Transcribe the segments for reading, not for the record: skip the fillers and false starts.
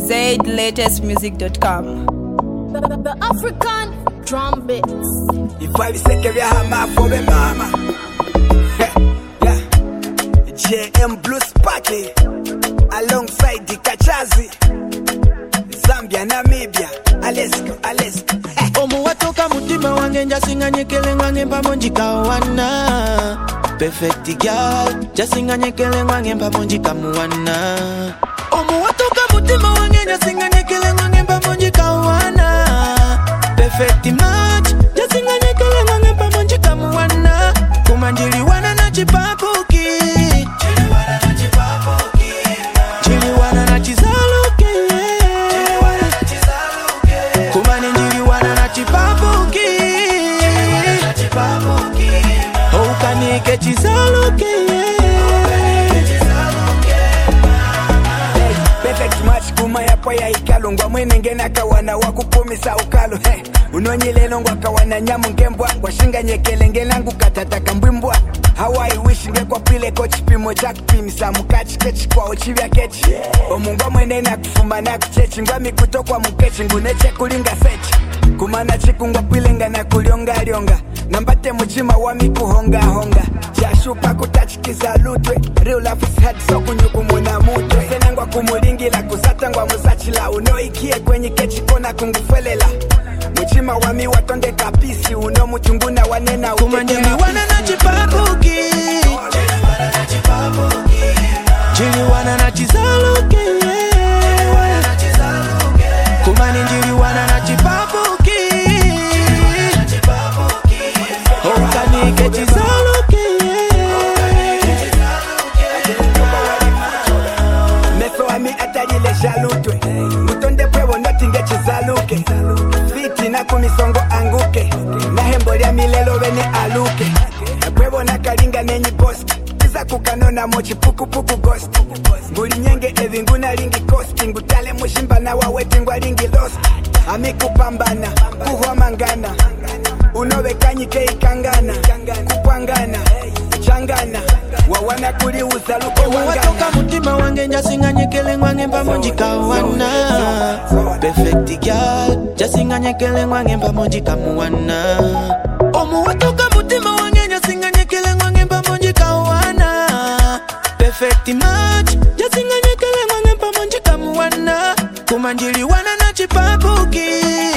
ZLatestmusic.com. The African drum beats. If I say que viaja for the mama. Yeah. JM Blues Party alongside the Kachazi. Zambia, Namibia, Alesko. Omu watoka mutima wange njasinga nyekele wange pamoja kawana. Perfect girl, jasinga nyekele wange pamoja kamuwana. Omu watoka mutima wange njasinga nyekele wange pamoja kawana. Perfect match, jasinga nyekele wange pamoja kamuwana. Kumanjili wana na chipapuki. Jili wana na chizaluki. Kumani njili wana na chipapuki. Oukanike chizaluki. Perfect match kuma yapo ya ikalo ngwa mwene ngena kawana wakupumisa ukalo unonyile longwa kawana nyamu ngembwa washinga nyekele ngelangu katataka mbwimbwa Hawaii wish ngekwa pile coach pimo jack pimisa mukachi kechi kwa ochivya kechi omungwa mwene na kufuma na kuchechi ngwami kutokwa mukechi nguneche kulinga sechi kumana chikungwa pile ngana kulionga nambate mujima wami kuhonga jashupa kutachikiza lutwe real life is hard so kunyuku muna mutwe senangwa kumulingila kusatangwa musachila unoikie kwenye kechi kona kungufelela mujima wami watonde kapisi uno mutunguna wanena kumanjili wana na chipapuki. Jili wana na chizaluki. Kumani njili wana na chipapuki. Oukanike chizaluki. Meso wami atalile jalutwe mutonde pwevo notinge chizaluke fiti na kumisongo anguke na hembo lya milelo bene aluke pwevo na kalinga nenyi post kiza kukanona mochi puku ghost nguli nyenge evinguna lingi costi ngutale mushimba na waweti ngwa lingi lost amikupambana kuhwamangana unowekanyike ikangana kupangana changana wawana kuli uzaluke wangana watoka mutima wange njasinga nyekele wange pamoja kawana. Perfect girl, jasinga nyekele wange pamoja kamuwana. Omu watoka mutima wange njasinga nyekele wange pamoja kawana. Perfect match, jasinga nyekele wange pamoja kamuwana. Kumanjili wana na chipapuki.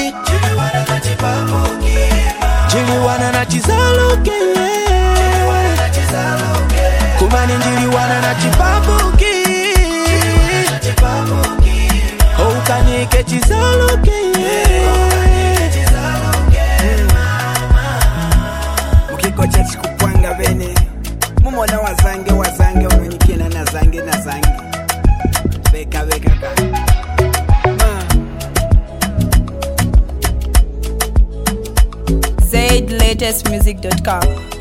Jili wana na chizaluki. Kumani njili wana na chipapuki. Oukanike chizaluki. mukiko chechi kupwanga bene mumona wazange ununyikina na zange beka ka ZLatestmusic.com.